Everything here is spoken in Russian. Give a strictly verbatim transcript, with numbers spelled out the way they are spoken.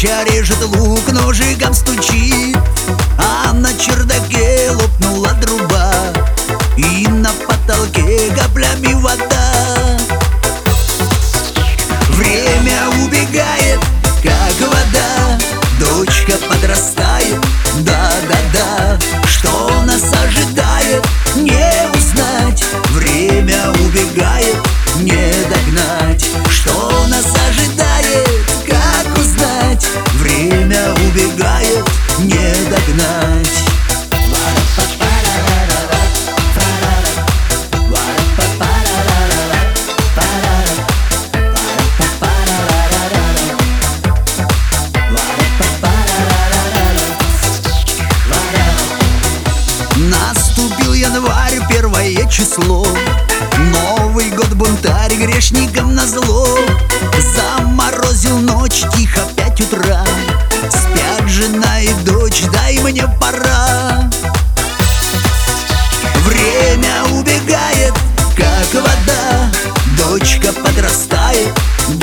Дача режет лук, ножиком стучит, а на чердаке лопнула труба, и на потолке каплями вода. Время убегает, как вода, дочка подрастает, да-да-да. Что нас ожидает, не узнать. Время убегает, не догнать. Что нас ожидает, как узнать. Время убегает, не догнать. Наступил январь, первое число. Новый год, бунтарь, грешникам назло. Заморозил ночь, тихо, пять утра. Спят жена и дочь, дай мне пора. Время убегает, как вода, дочка подрастает,